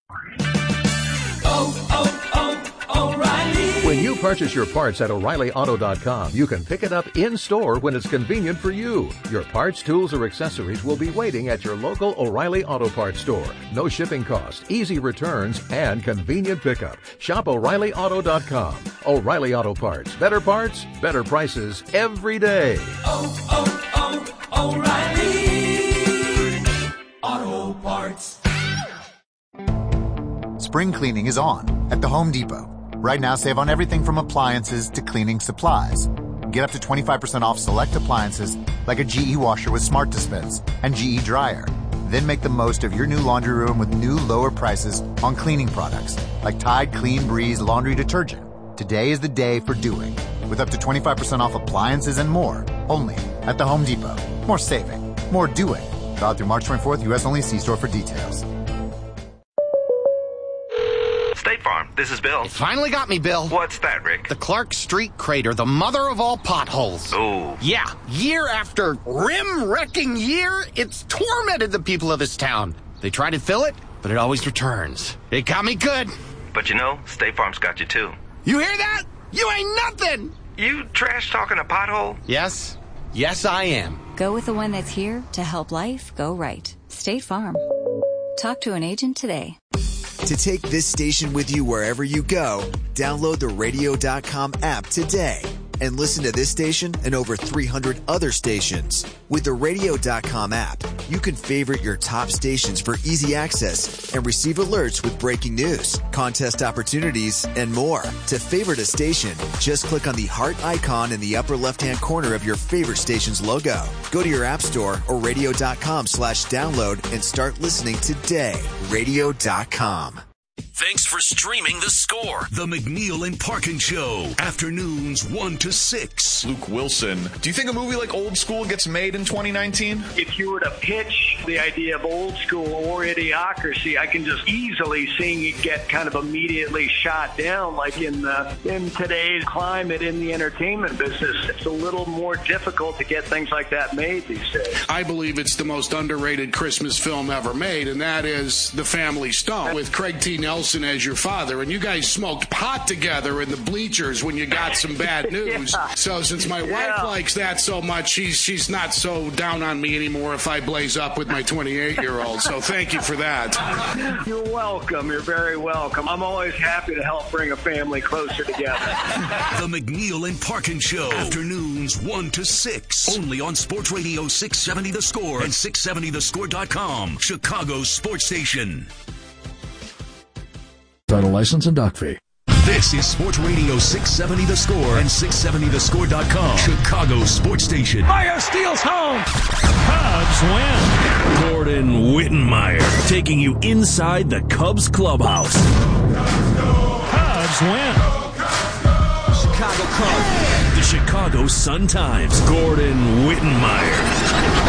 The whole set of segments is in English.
O'Reilly. When you purchase your parts at O'ReillyAuto.com, you can pick it up in-store when it's convenient for you. Your parts, tools, or accessories will be waiting at your local O'Reilly Auto Parts store. No shipping cost, easy returns, and convenient pickup. Shop O'ReillyAuto.com. O'Reilly Auto Parts. Better prices every day. O'Reilly Auto Parts. Spring cleaning is on at the Home Depot. Right now, save on everything from appliances to cleaning supplies. Get up to 25% off select appliances like a GE washer with smart dispense and GE dryer. Then make the most of your new laundry room with new lower prices on cleaning products like Tide Clean Breeze laundry detergent. Today is the day for doing, with up to 25% off appliances and more, only at the Home Depot. More saving, more doing. Valid through March 24th, U.S. only. See store for details. State Farm, this is Bill. You finally got me, Bill. What's that, Rick? The Clark Street crater, the mother of all potholes. Oh. Yeah, year after rim-wrecking year, it's tormented the people of this town. They try to fill it, but it always returns. It got me good. But you know, State Farm's got you too. You hear that? You ain't nothing! You trash-talking a pothole? Yes, I am. Go with the one that's here to help life go right. State Farm. Talk to an agent today. To take this station with you wherever you go, download the radio.com app today and listen to this station and over 300 other stations. With the radio.com app, you can favorite your top stations for easy access and receive alerts with breaking news, contest opportunities, and more. To favorite a station, just click on the heart icon in the upper left-hand corner of your favorite station's logo. Go to your app store or radio.com/download and start listening today. Radio.com. Thanks for streaming The Score, the McNeil and Parkin Show, afternoons 1 to 6. Luke Wilson, do you think a movie like Old School gets made in 2019? If you were to pitch the idea of Old School or Idiocracy, I can just easily see it get kind of immediately shot down. Like in today's climate in the entertainment business, it's a little more difficult to get things like that made these days. I believe it's the most underrated Christmas film ever made, and that is The Family Stone with Craig T. Nelson as your father, and you guys smoked pot together in the bleachers when you got some bad news. Yeah. So since my wife likes that so much, she's not so down on me anymore if I blaze up with my 28-year-old. So thank you for that. You're welcome. You're very welcome. I'm always happy to help bring a family closer together. The McNeil and Parkin Show, afternoons 1 to 6, only on Sports Radio 670 The Score and 670thescore.com, Chicago's sports station. Title license and dock fee. This is Sports Radio 670 The Score and 670thescore.com, Chicago's sports station. Meyer steals home. Cubs win. Gordon Wittenmeyer taking you inside the Cubs clubhouse. Cubs win. Chicago Cubs. The Chicago Sun-Times. Gordon Wittenmeyer.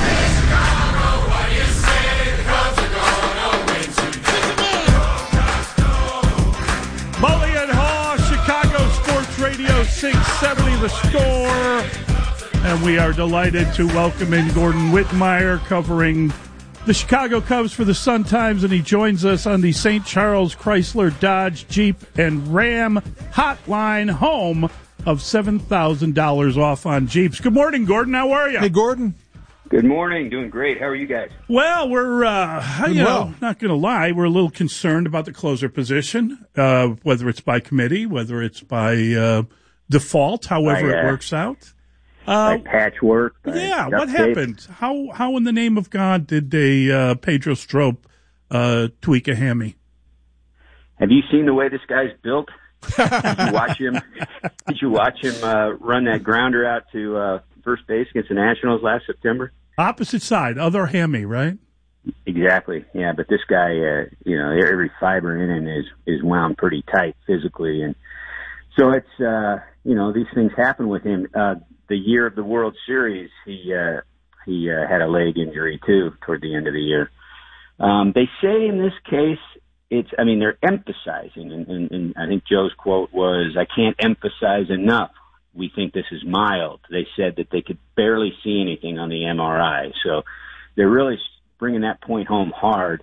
Mully and Haw, Chicago Sports Radio 670 The Score. And we are delighted to welcome in Gordon Wittenmeyer covering the Chicago Cubs for the Sun-Times, and he joins us on the St. Charles Chrysler Dodge Jeep and Ram hotline, home of $7,000 off on Jeeps. Good morning, Gordon. How are you? Hey, Gordon. Good morning. Doing great. How are you guys? Well, we're, not going to lie, we're a little concerned about the closer position, whether it's by committee, whether it's by default, however it works out. By patchwork. Yeah, what happened? How in the name of God did Pedro Strop tweak a hammy? Have you seen the way this guy's built? Did you watch him run that grounder out to first base against the Nationals last September? Opposite side, other hammy, right? Exactly. Yeah, but this guy, every fiber in him is wound pretty tight physically, and so it's these things happen with him. The year of the World Series, he had a leg injury too toward the end of the year. They say in this case, they're emphasizing, and I think Joe's quote was, "I can't emphasize enough. We think this is mild." They said that they could barely see anything on the MRI, so they're really bringing that point home hard.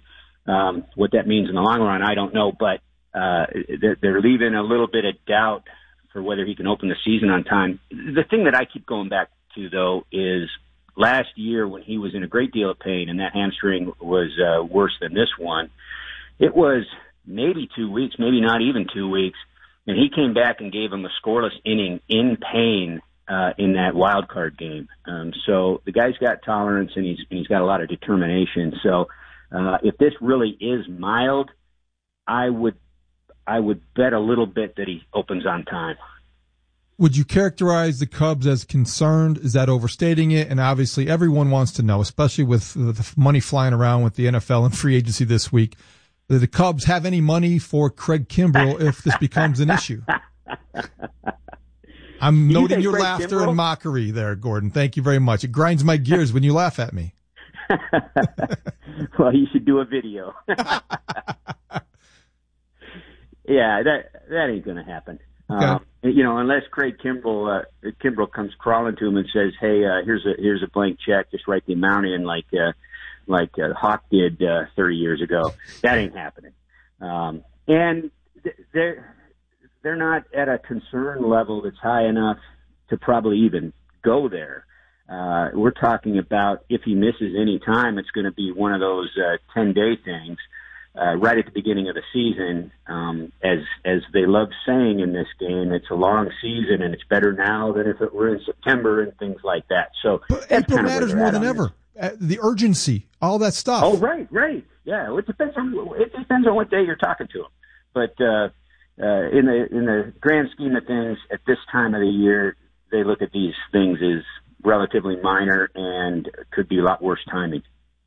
What that means in the long run, I don't know, but they're leaving a little bit of doubt for whether he can open the season on time. The thing that I keep going back to, though, is last year when he was in a great deal of pain and that hamstring was worse than this one, it was maybe 2 weeks, maybe not even 2 weeks, and he came back and gave him a scoreless inning in pain in that wild card game. So the guy's got tolerance and he's got a lot of determination. So if this really is mild, I would bet a little bit that he opens on time. Would you characterize the Cubs as concerned? Is that overstating it? And obviously everyone wants to know, especially with the money flying around with the NFL and free agency this week, do the Cubs have any money for Craig Kimbrel if this becomes an issue? I'm noting your Craig laughter Kimbrel? and mockery there, Gordon. Thank you very much. It grinds my gears when you laugh at me. Well, you should do a video. Yeah, that ain't going to happen. Okay. Unless Craig Kimbrel comes crawling to him and says, "Hey, here's a blank check. Just write the amount in like Hawk did 30 years ago." That ain't happening. And they're not at a concern level that's high enough to probably even go there. We're talking about if he misses any time, it's going to be one of those 10-day things. Right at the beginning of the season, as they love saying in this game, it's a long season and it's better now than if it were in September and things like that. So but April matters more than ever. The urgency, all that stuff. Oh, right. Yeah, well, it depends on what day you're talking to them. But in the grand scheme of things, at this time of the year, they look at these things as relatively minor and could be a lot worse timing.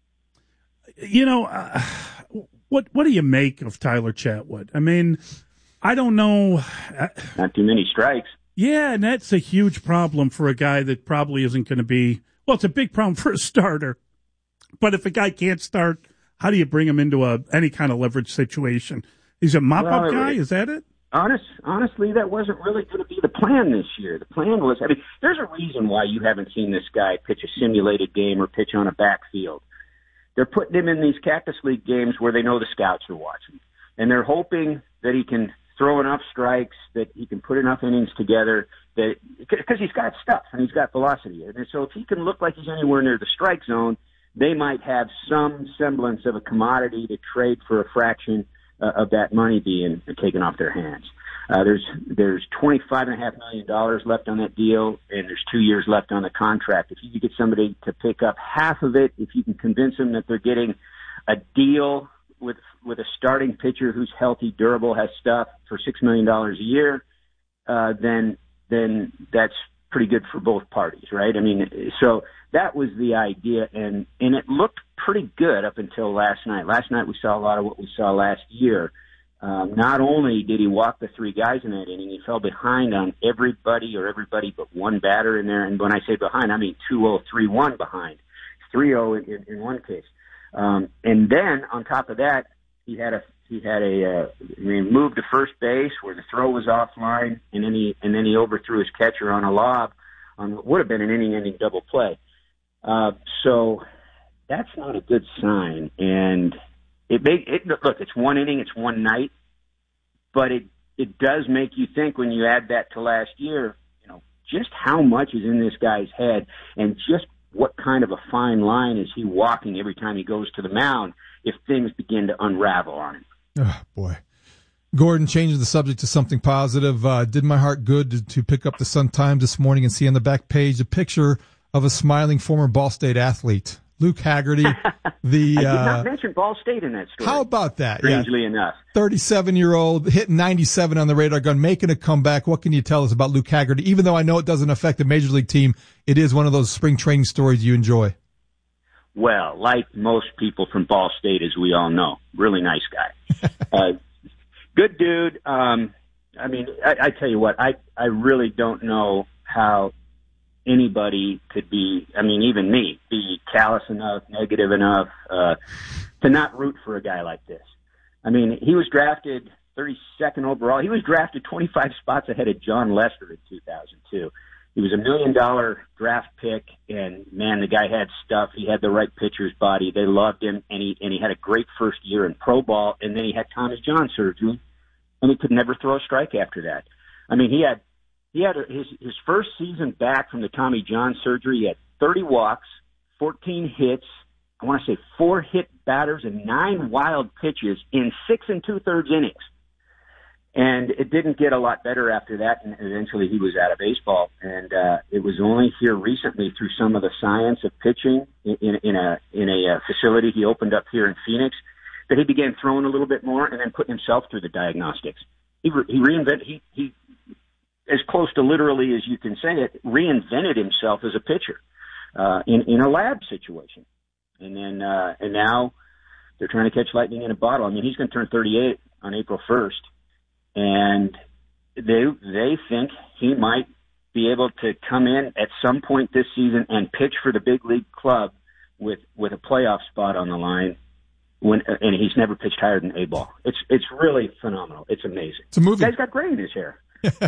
What do you make of Tyler Chatwood? I mean, I don't know. Not too many strikes. Yeah, and that's a huge problem for a guy that probably isn't going to be. Well, it's a big problem for a starter. But if a guy can't start, how do you bring him into any kind of leverage situation? He's a mop-up guy? Is that it? Honestly, that wasn't really going to be the plan this year. The plan was, there's a reason why you haven't seen this guy pitch a simulated game or pitch on a backfield. They're putting him in these Cactus League games where they know the scouts are watching. And they're hoping that he can throw enough strikes, that he can put enough innings together, because he's got stuff and he's got velocity. And so if he can look like he's anywhere near the strike zone, they might have some semblance of a commodity to trade for a fraction of that money being taken off their hands. There's $25.5 million left on that deal, and there's 2 years left on the contract. If you could get somebody to pick up half of it, if you can convince them that they're getting a deal with a starting pitcher who's healthy, durable, has stuff for $6 million a year, then that's pretty good for both parties, right? I mean, so that was the idea, and it looked pretty good up until last night. Last night we saw a lot of what we saw last year. Not only did he walk the three guys in that inning, he fell behind on everybody but one batter in there. And when I say behind, I mean 2-0, 3-1 behind, 3-0 in one case. And then on top of that, he moved to first base where the throw was offline, and then he overthrew his catcher on a lob on what would have been an inning-ending double play. So that's not a good sign. And look, it's one inning, it's one night, but it does make you think when you add that to last year, just how much is in this guy's head and just what kind of a fine line is he walking every time he goes to the mound if things begin to unravel on him. Oh, boy. Gordon, changing the subject to something positive. Did my heart good to pick up the Sun-Times this morning and see on the back page a picture of a smiling former Ball State athlete. Luke Haggerty, I did not mention Ball State in that story. How about that? Strangely enough. 37-year-old, hitting 97 on the radar gun, making a comeback. What can you tell us about Luke Haggerty? Even though I know it doesn't affect the Major League team, it is one of those spring training stories you enjoy. Well, like most people from Ball State, as we all know, really nice guy. Good dude. I tell you what, I really don't know how anybody could be, even me, be callous enough, negative enough to not root for a guy like this. He was drafted 32nd overall. He was drafted 25 spots ahead of John Lester in 2002. He was $1 million draft pick, and man, the guy had stuff. He had the right pitcher's body. They loved him, and he had a great first year in pro ball, and then he had Tommy John surgery, and he could never throw a strike after that. I mean, he had his first season back from the Tommy John surgery. He had 30 walks, 14 hits. I want to say 4 hit batters and 9 wild pitches in 6 2/3 innings. And it didn't get a lot better after that, and eventually he was out of baseball. And it was only here recently, through some of the science of pitching in a facility he opened up here in Phoenix, that he began throwing a little bit more and then putting himself through the diagnostics. He reinvented, he as close to literally as you can say it, reinvented himself as a pitcher in a lab situation. And then and now they're trying to catch lightning in a bottle. I mean, he's going to turn 38 on April 1st. And they think he might be able to come in at some point this season and pitch for the big league club with a playoff spot on the line. And he's never pitched higher than A ball. It's really phenomenal. It's amazing. It's a movie. The guy's got gray in his hair.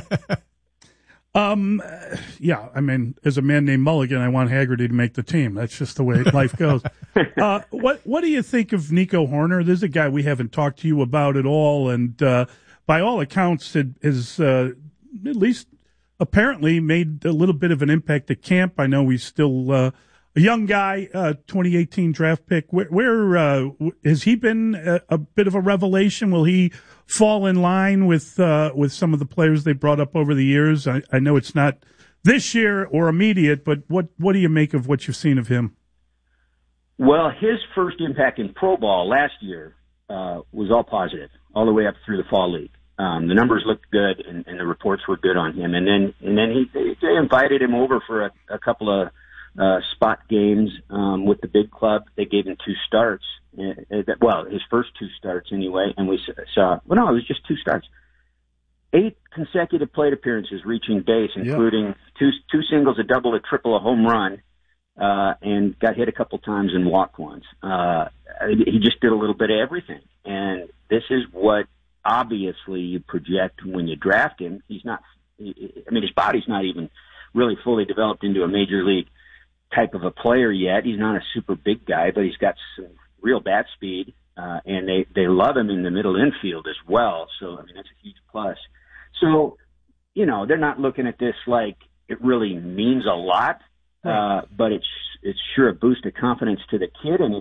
Yeah, I mean, as a man named Mulligan, I want Haggerty to make the team. That's just the way life goes. What do you think of Nico Horner? This is a guy we haven't talked to you about at all, and by all accounts, it has at least apparently made a little bit of an impact at camp. I know he's still a young guy, 2018 draft pick. Where has he been a bit of a revelation? Will he fall in line with some of the players they brought up over the years? I know it's not this year or immediate, but what do you make of what you've seen of him? Well, his first impact in pro ball last year was all positive, all the way up through the fall league. The numbers looked good, and the reports were good on him. And then they invited him over for a couple of spot games with the big club. They gave him 2 starts. Well, his first 2 starts anyway, and we saw. Well, no, it was just 2 starts. 8 consecutive plate appearances, reaching base, including two singles, a double, a triple, a home run, and got hit a couple times and walked once. He just did a little bit of everything, and this is what obviously you project when you draft him. He's not. I mean, his body's not even really fully developed into a major league type of a player yet. He's not a super big guy, but he's got some real bat speed, and they love him in the middle infield as well. So, I mean, that's a huge plus. So, they're not looking at this like it really means a lot, but it's sure a boost of confidence to the kid, and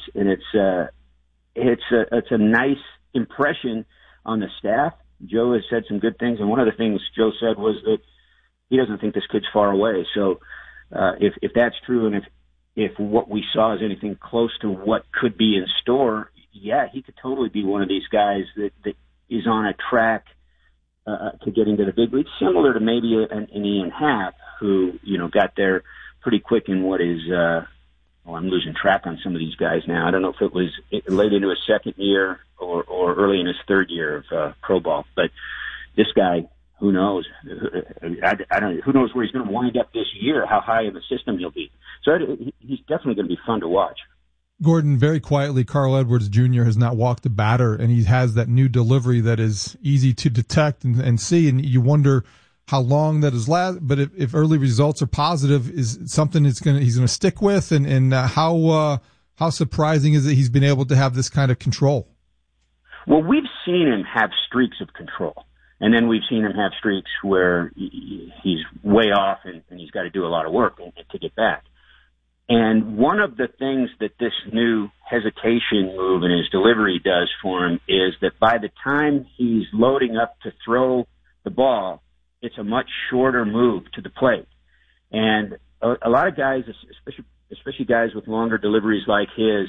it's a nice impression on the staff. Joe has said some good things, and one of the things Joe said was that he doesn't think this kid's far away. So if that's true, and if what we saw is anything close to what could be in store, yeah, he could totally be one of these guys that is on a track to getting to the big leagues, similar to maybe an Ian Happ, who got there pretty quick in what is. I'm losing track on some of these guys now. I don't know if it was late into his second year or early in his third year of pro ball. But this guy, who knows? I don't know. Who knows where he's going to wind up this year, how high of a system he'll be. So he's definitely going to be fun to watch. Gordon, very quietly, Carl Edwards Jr. has not walked a batter, and he has that new delivery that is easy to detect and see, and you wonder how long that is last. But if early results are positive, is something he's going to stick with, and how surprising is it he's been able to have this kind of control? Well, we've seen him have streaks of control, and then we've seen him have streaks where he's way off and he's got to do a lot of work to get back. And one of the things that this new hesitation move in his delivery does for him is that by the time he's loading up to throw the ball, it's a much shorter move to the plate. And a lot of guys, especially guys with longer deliveries like his,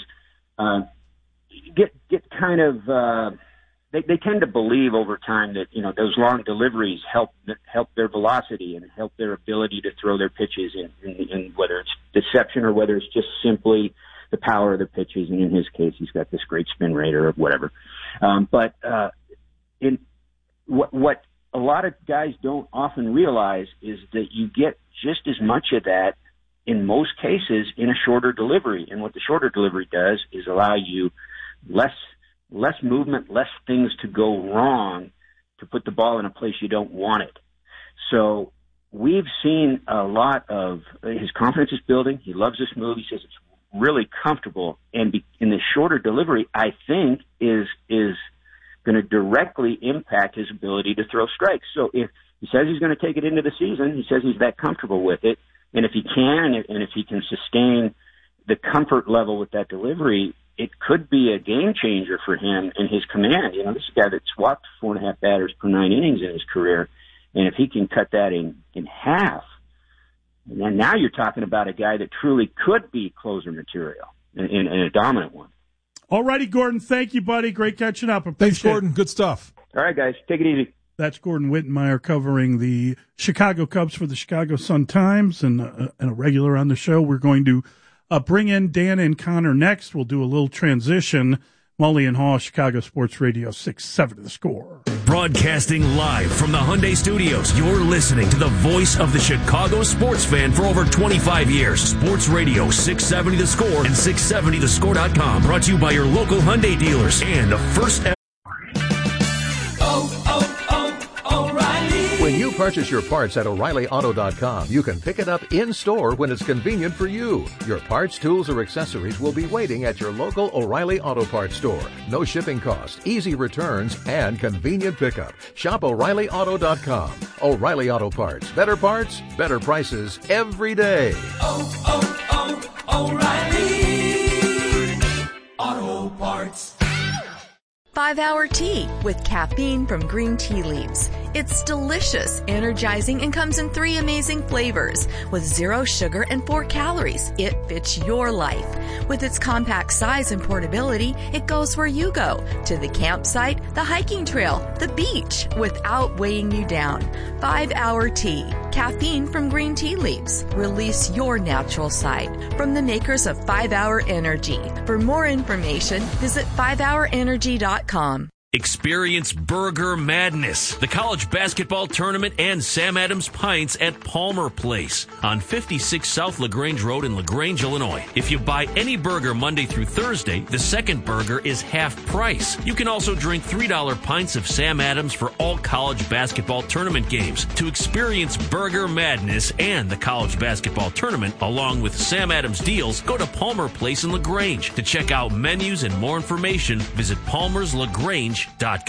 get kind of they tend to believe over time that those long deliveries help their velocity and help their ability to throw their pitches in whether it's deception or whether it's just simply the power of the pitches. And in his case, he's got this great spin rate or whatever. But in what a lot of guys don't often realize is that you get just as much of that in most cases in a shorter delivery. And what the shorter delivery does is allow you less movement, less things to go wrong to put the ball in a place you don't want it. So we've seen a lot of his confidence is building. He loves this move. He says it's really comfortable, and in the shorter delivery, I think is going to directly impact his ability to throw strikes. So if he says he's going to take it into the season, he says he's that comfortable with it, and if he can, and if he can sustain the comfort level with that delivery, it could be a game changer for him and his command. You know, this is a guy that's walked 4.5 batters per 9 innings in his career, and if he can cut that in half, and now you're talking about a guy that truly could be closer material and a dominant one. All righty, Gordon. Thank you, buddy. Great catching up. Thanks, Gordon. Good stuff. All right, guys. Take it easy. That's Gordon Wittenmyer covering the Chicago Cubs for the Chicago Sun-Times and a regular on the show. We're going to bring in Dan and Connor next. We'll do a little transition. Mully and Haw, Chicago Sports Radio 670 The Score. Broadcasting live from the Hyundai Studios, you're listening to the voice of the Chicago sports fan for over 25 years. Sports Radio 670 The Score and 670thescore.com. Brought to you by your local Hyundai dealers and the first ever. When you purchase your parts at O'ReillyAuto.com, you can pick it up in-store when it's convenient for you. Your parts, tools, or accessories will be waiting at your local O'Reilly Auto Parts store. No shipping cost, easy returns, and convenient pickup. Shop O'ReillyAuto.com. O'Reilly Auto Parts. Better parts, better prices every day. O'Reilly Auto Parts. 5-Hour Tea with caffeine from green tea leaves. It's delicious, energizing, and comes in 3 amazing flavors. With 0 sugar and 4 calories, it fits your life. With its compact size and portability, it goes where you go. To the campsite, the hiking trail, the beach, without weighing you down. 5-Hour Tea. Caffeine from green tea leaves. Release your natural side. From the makers of 5-Hour Energy. For more information, visit 5hourenergy.com. Experience Burger Madness, the college basketball tournament, and Sam Adams Pints at Palmer Place on 56 South LaGrange Road in LaGrange, Illinois. If you buy any burger Monday through Thursday, the second burger is half price. You can also drink $3 pints of Sam Adams for all college basketball tournament games. To experience Burger Madness and the college basketball tournament, along with Sam Adams deals, go to Palmer Place in LaGrange. To check out menus and more information, visit palmerslagrange.com.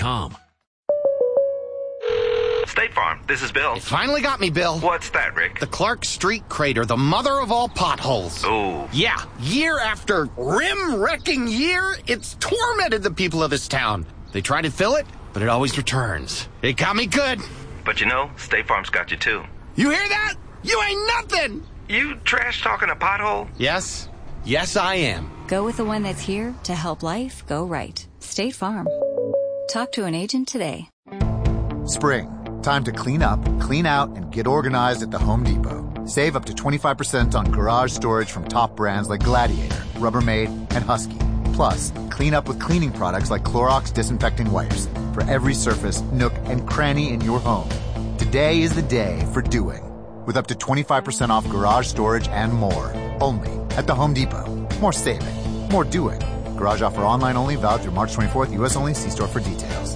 State Farm, this is Bill. You finally got me, Bill. What's that, Rick? The Clark Street crater, the mother of all potholes. Oh. Yeah, year after rim-wrecking year, it's tormented the people of this town. They try to fill it, but it always returns. It got me good. But you know, State Farm's got you too. You hear that? You ain't nothing! You trash talking a pothole? Yes. Yes, I am. Go with the one that's here to help life go right. State Farm. Talk to an agent today. Spring. Time to clean up, clean out, and get organized at the Home Depot. Save up to 25% on garage storage from top brands like Gladiator, Rubbermaid, and Husky. Plus, clean up with cleaning products like Clorox disinfecting wipes for every surface, nook, and cranny in your home. Today is the day for doing, with up to 25% off garage storage and more. Only at the Home Depot. More saving, more doing. Garage offer online only, valid through March 24th, U.S. only. See store for details.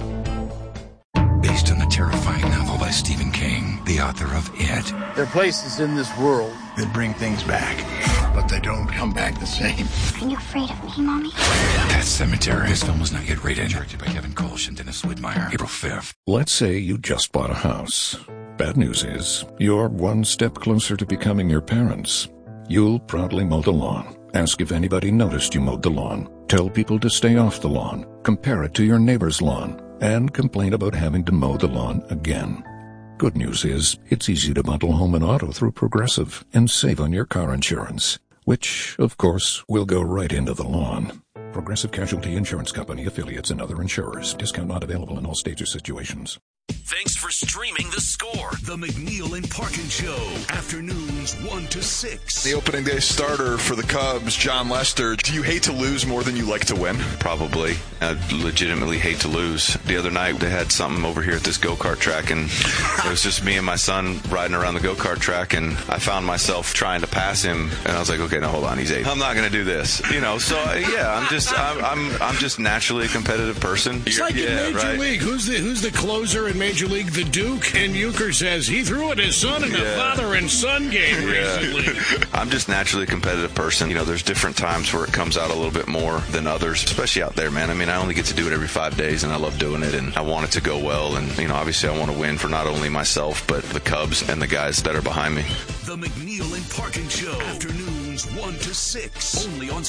Based on the terrifying novel by Stephen King, the author of It. There are places in this world that bring things back, but they don't come back the same. Are you afraid of me, Mommy? Pet Cemetery. This film was not yet rated. Directed by Kevin Kolsch and Dennis Widmeyer. April 5th. Let's say you just bought a house. Bad news is, you're one step closer to becoming your parents. You'll proudly mow the lawn. Ask if anybody noticed you mowed the lawn. Tell people to stay off the lawn. Compare it to your neighbor's lawn. And complain about having to mow the lawn again. Good news is, it's easy to bundle home and auto through Progressive and save on your car insurance, which, of course, will go right into the lawn. Progressive Casualty Insurance Company, affiliates, and other insurers. Discount not available in all states or situations. Thanks for streaming The Score, the McNeil and Parkin Show, afternoons 1 to 6. The opening day starter for the Cubs, John Lester. Do you hate to lose more than you like to win? Probably. I legitimately hate to lose. The other night, they had something over here at this go-kart track, and it was just me and my son riding around the go-kart track, and I found myself trying to pass him, and I was like, okay, now hold on, he's 8. I'm not going to do this. You know, so yeah, I'm just naturally a competitive person. It's like in Major League. Who's the closer in in Major League, the Duke, and Euchre says he threw at his son in a father and son game recently. I'm just naturally a competitive person. There's different times where it comes out a little bit more than others, especially out there, man. I mean, I only get to do it every 5 days, and I love doing it, and I want it to go well. And, obviously I want to win for not only myself, but the Cubs and the guys that are behind me. The McNeil and Parkin Show. Afternoons 1 to 6. Only on